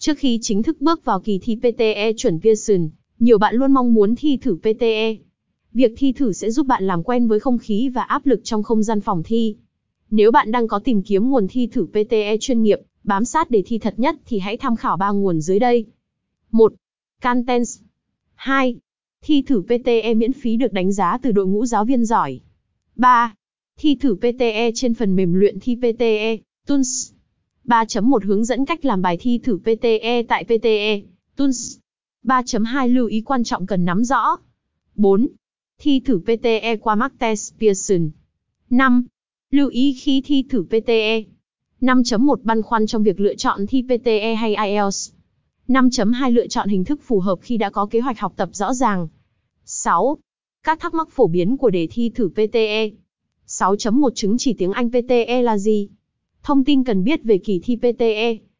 Trước khi chính thức bước vào kỳ thi PTE chuẩn Pearson, nhiều bạn luôn mong muốn thi thử PTE. Việc thi thử sẽ giúp bạn làm quen với không khí và áp lực trong không gian phòng thi. Nếu bạn đang có tìm kiếm nguồn thi thử PTE chuyên nghiệp, bám sát đề thi thật nhất thì hãy tham khảo 3 nguồn dưới đây. 1. Cantens. 2. Thi thử PTE miễn phí được đánh giá từ đội ngũ giáo viên giỏi. 3. Thi thử PTE trên phần mềm luyện thi PTE, Tools. 3.1 Hướng dẫn cách làm bài thi thử PTE tại PTE, Tools. 3.2 Lưu ý quan trọng cần nắm rõ. 4. Thi thử PTE qua mock test Pearson. 5. Lưu ý khi thi thử PTE. 5.1 Băn khoăn trong việc lựa chọn thi PTE hay IELTS. 5.2 Lựa chọn hình thức phù hợp khi đã có kế hoạch học tập rõ ràng. 6. Các thắc mắc phổ biến của đề thi thử PTE. 6.1 Chứng chỉ tiếng Anh PTE là gì? Thông tin cần biết về kỳ thi PTE.